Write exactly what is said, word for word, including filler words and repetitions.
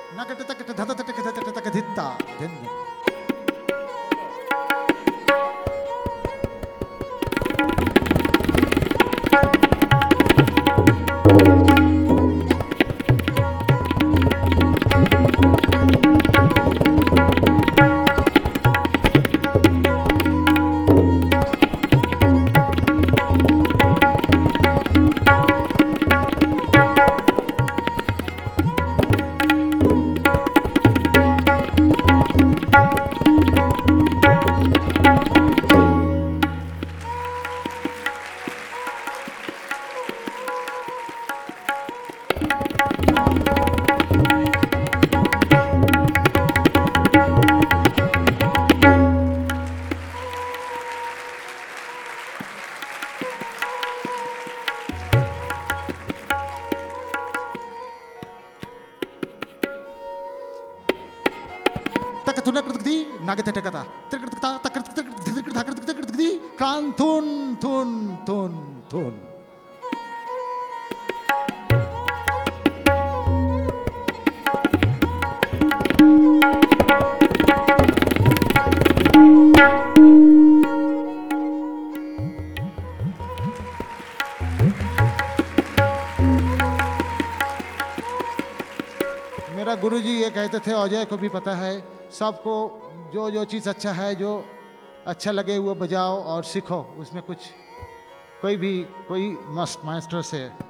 नकट तकट धत तक धत तक धित्ता धिन कान थुन थुन थुन थुन मेरा गुरुजी ये कहते थे, अजय को भी पता है, सबको जो जो चीज़ अच्छा है, जो अच्छा लगे वो बजाओ और सीखो, उसमें कुछ कोई भी कोई मस्ट मास्टर से